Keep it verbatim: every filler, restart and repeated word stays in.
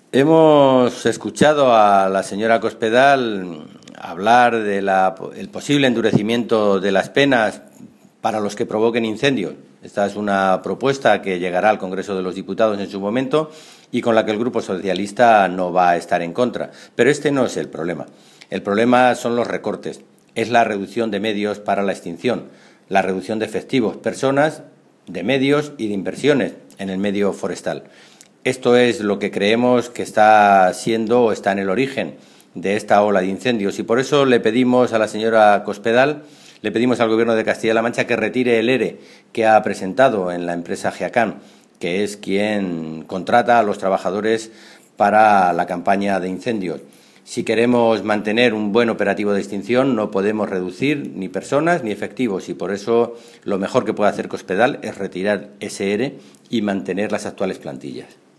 Hemos escuchado a la señora Cospedal hablar del posible endurecimiento de las penas para los que provoquen incendios. Esta es una propuesta que llegará al Congreso de los Diputados en su momento y con la que el Grupo Socialista no va a estar en contra. Pero este no es el problema. El problema son los recortes, es la reducción de medios para la extinción, la reducción de efectivos, personas, de medios y de inversiones en el medio forestal. Esto es lo que creemos que está siendo o está en el origen de esta ola de incendios y por eso le pedimos a la señora Cospedal, le pedimos al Gobierno de Castilla-La Mancha que retire el ERE que ha presentado en la empresa Geacam, que es quien contrata a los trabajadores para la campaña de incendios. Si queremos mantener un buen operativo de extinción, no podemos reducir ni personas ni efectivos y por eso lo mejor que puede hacer Cospedal es retirar ese ERE y mantener las actuales plantillas.